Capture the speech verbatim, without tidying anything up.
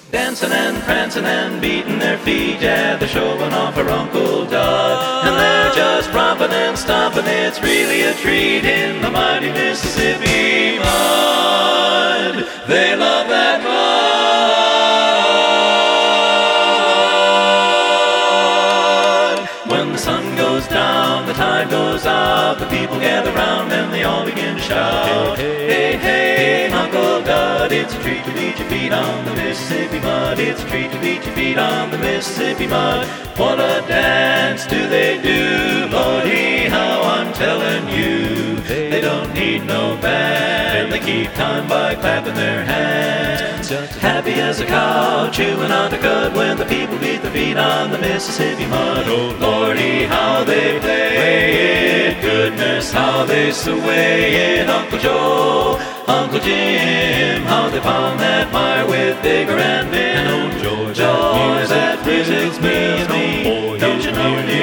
Dancing and prancing and beating their feet, yeah, they're showing off for Uncle Dud. And they're just romping and stomping, it's really a treat in the mighty Mississippi mud. They love that mud. When the sun goes down, the tide goes out, the people gather round and they all begin to shout. Hey, hey, hey, Uncle Dud, it's a treat to beat your feet on the Mississippi mud. It's a treat to beat your feet on the Mississippi mud. What a dance do they do, Lordy, how I'm telling you. They don't need no band, they keep time by clapping their hands. Happy as a cow chewing on the cud when the people beat their feet on the Mississippi mud. Oh Lordy, how they play it, goodness, how they sway it. Uncle Joe, Uncle Jim, how they pound that mire with vigor and vim. And old George, George, that music's me and me. Don't you know